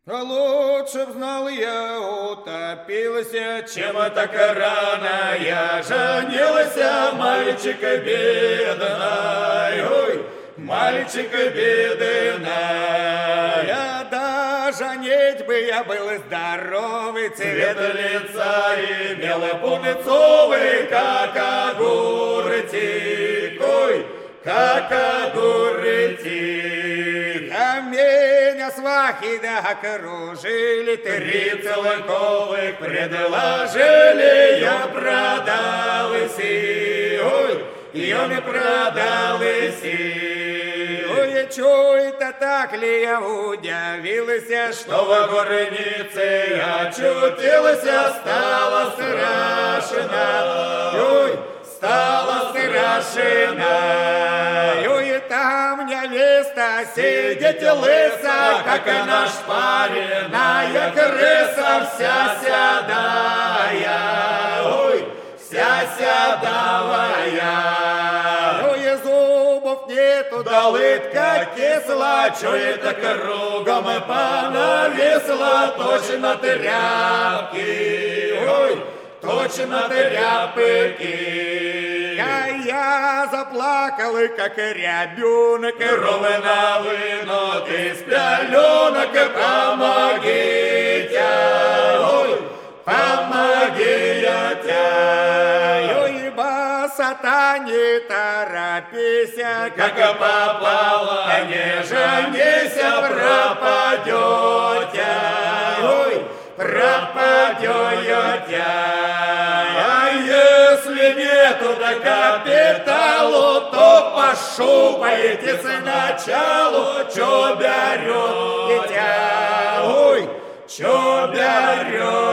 А лучше б знал я, утопился, чем так рано я женился, мальчика бедный, ой, мальчика бедный. Я даже женить бы я был здоровый, цвет лица имел пунцовый, как огурчик, ой, как огурчик. А меня свахи окружили, 3 целковых предложили, я продал иси, ой, я не продал иси. Ой, чё это так ли я удивился, что в горнице очутился, стало страшно, ой, стало страшно. Ой, там невеста сидит лыса, как наш пареная крыса, вся седая, ой, вся седовая. Ой, зубов нету, да лытка кисла, чё это кругом понависла, точно тряпки, ой, точно тряпки. Я заплакал, как рябенок, ровно вынут из пеленок, помогите, ой, помогите. Ой, басата, не торопись, как попало, не женись, пропадете, ой, пропадете. Если нету до капиталу, то пошупайте сначала, чё берете, ой, чё берете.